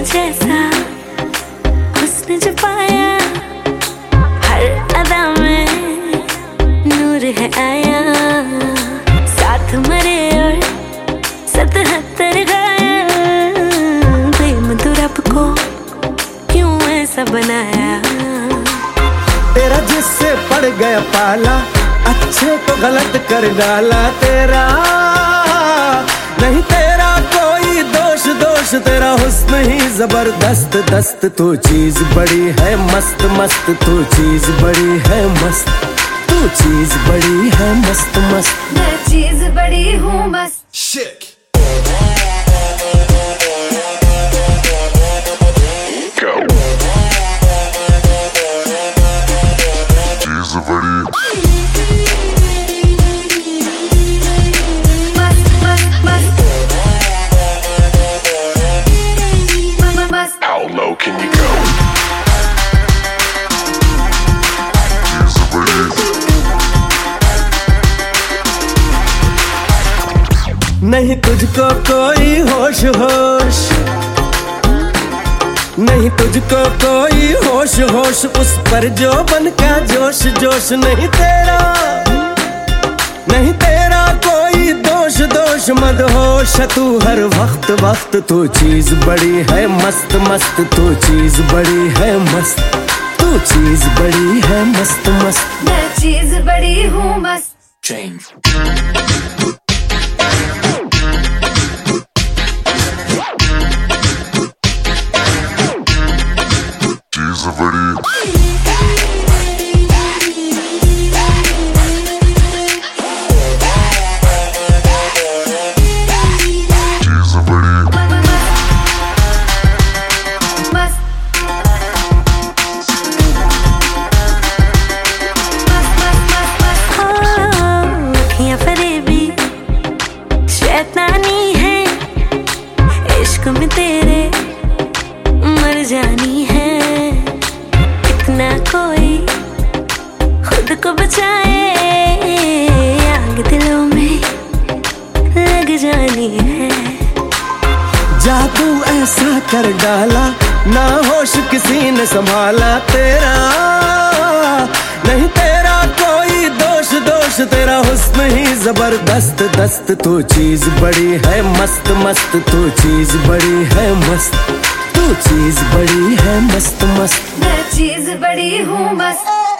जैसा हुस्न जो पाया, हर अदा में नूर है आया। साथ मरे और 77 घायल, प्रेम तो रब को क्यों ऐसा बनाया। तेरा जिससे पड़ गया पाला, अच्छे को गलत कर डाला। तेरा नहीं तेरा कोई दोष, दोष तेरा हुस्न ही जबरदस्त दस्त। तू चीज बड़ी है मस्त मस्त, तू चीज बड़ी है मस्त, तू चीज बड़ी है मस्त मस्त। मैं चीज बड़ी हूँ मस्त। Shit. How low can you go? नहीं तुझको कोई होश होश, नहीं तुझको कोई होश होश, उस पर जो बन का जोश जोश। नहीं तेरा, नहीं तेरा कोई दोष दोष, मदहोश तू हर वक्त वक्त। तू चीज बड़ी है मस्त मस्त, तू चीज बड़ी है मस्त, तू चीज बड़ी है मस्त मस्त। मैं चीज बड़ी हूँ मस्त। Change. में तेरे मर जानी है, इतना कोई खुद को बचाए, आग दिलों में लग जानी है। जादू ऐसा कर डाला, ना होश किसी ने संभाला। तेरा नहीं तेरा कोई दोष दोष, तेरा हुस्न ही जबरदस्त दस्त। तू चीज बड़ी है मस्त मस्त, तू चीज बड़ी है मस्त, तू चीज बड़ी है मस्त मस्त। मैं चीज बड़ी हूँ मस्त।